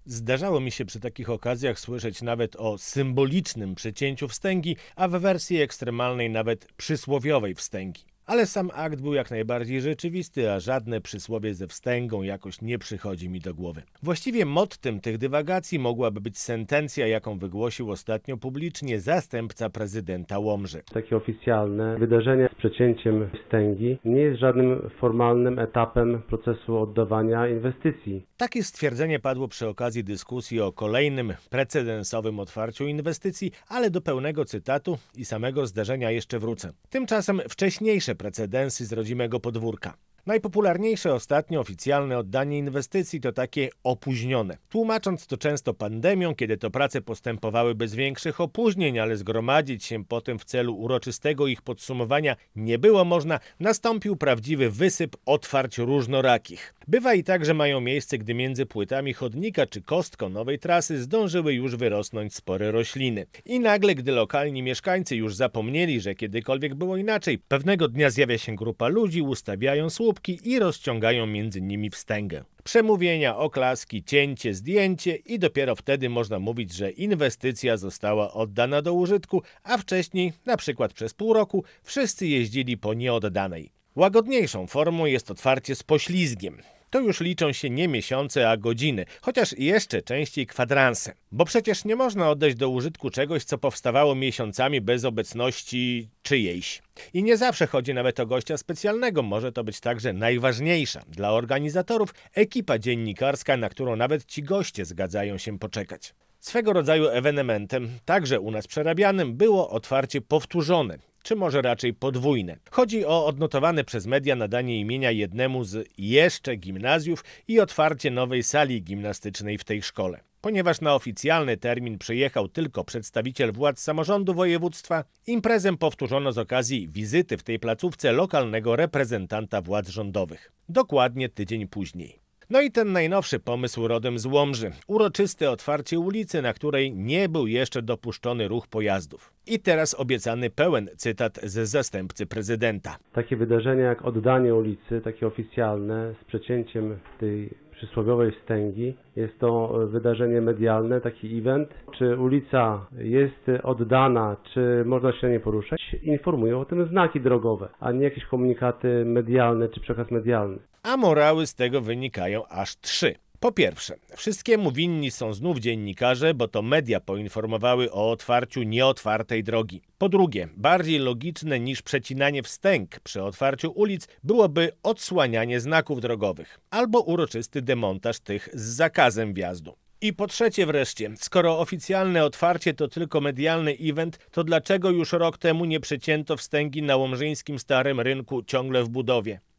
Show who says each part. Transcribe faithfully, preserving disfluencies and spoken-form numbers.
Speaker 1: Zdarzało mi się przy takich okazjach słyszeć nawet o symbolicznym przecięciu wstęgi, a w wersji ekstremalnej nawet przysłowiowej wstęgi. Ale sam akt był jak najbardziej rzeczywisty, a żadne przysłowie ze wstęgą jakoś nie przychodzi mi do głowy. Właściwie mottem tych dywagacji mogłaby być sentencja, jaką wygłosił ostatnio publicznie zastępca prezydenta Łomży.
Speaker 2: Takie oficjalne wydarzenie z przecięciem wstęgi nie jest żadnym formalnym etapem procesu oddawania inwestycji.
Speaker 1: Takie stwierdzenie padło przy okazji dyskusji o kolejnym precedensowym otwarciu inwestycji, ale do pełnego cytatu i samego zdarzenia jeszcze wrócę. Tymczasem wcześniejsze precedensy z rodzimego podwórka. Najpopularniejsze ostatnio oficjalne oddanie inwestycji to takie opóźnione. Tłumacząc to często pandemią, kiedy to prace postępowały bez większych opóźnień, ale zgromadzić się potem w celu uroczystego ich podsumowania nie było można, nastąpił prawdziwy wysyp otwarć różnorakich. Bywa i tak, że mają miejsce, gdy między płytami chodnika czy kostką nowej trasy zdążyły już wyrosnąć spore rośliny. I nagle, gdy lokalni mieszkańcy już zapomnieli, że kiedykolwiek było inaczej, pewnego dnia zjawia się grupa ludzi, ustawiają słupki i rozciągają między nimi wstęgę. Przemówienia, oklaski, cięcie, zdjęcie i dopiero wtedy można mówić, że inwestycja została oddana do użytku, a wcześniej, na przykład przez pół roku, wszyscy jeździli po nieoddanej. Łagodniejszą formą jest otwarcie z poślizgiem. To już liczą się nie miesiące, a godziny, chociaż jeszcze częściej kwadranse. Bo przecież nie można oddać do użytku czegoś, co powstawało miesiącami bez obecności czyjejś. I nie zawsze chodzi nawet o gościa specjalnego, może to być także najważniejsza dla organizatorów ekipa dziennikarska, na którą nawet ci goście zgadzają się poczekać. Swego rodzaju ewenementem, także u nas przerabianym, było otwarcie powtórzone, czy może raczej podwójne. Chodzi o odnotowane przez media nadanie imienia jednemu z jeszcze gimnazjów i otwarcie nowej sali gimnastycznej w tej szkole. Ponieważ na oficjalny termin przyjechał tylko przedstawiciel władz samorządu województwa, imprezę powtórzono z okazji wizyty w tej placówce lokalnego reprezentanta władz rządowych. Dokładnie tydzień później. No i ten najnowszy pomysł rodem z Łomży. Uroczyste otwarcie ulicy, na której nie był jeszcze dopuszczony ruch pojazdów. I teraz obiecany pełen cytat z zastępcy prezydenta.
Speaker 2: Takie wydarzenie jak oddanie ulicy, takie oficjalne, z przecięciem tej przysłowiowej wstęgi, jest to wydarzenie medialne, taki event. Czy ulica jest oddana, czy można się na nie poruszać, informują o tym znaki drogowe, a nie jakieś komunikaty medialne czy przekaz medialny.
Speaker 1: A morały z tego wynikają aż trzy. Po pierwsze, wszystkiemu winni są znów dziennikarze, bo to media poinformowały o otwarciu nieotwartej drogi. Po drugie, bardziej logiczne niż przecinanie wstęg przy otwarciu ulic byłoby odsłanianie znaków drogowych albo uroczysty demontaż tych z zakazem wjazdu. I po trzecie wreszcie, skoro oficjalne otwarcie to tylko medialny event, to dlaczego już rok temu nie przecięto wstęgi na łomżyńskim Starym Rynku ciągle w budowie?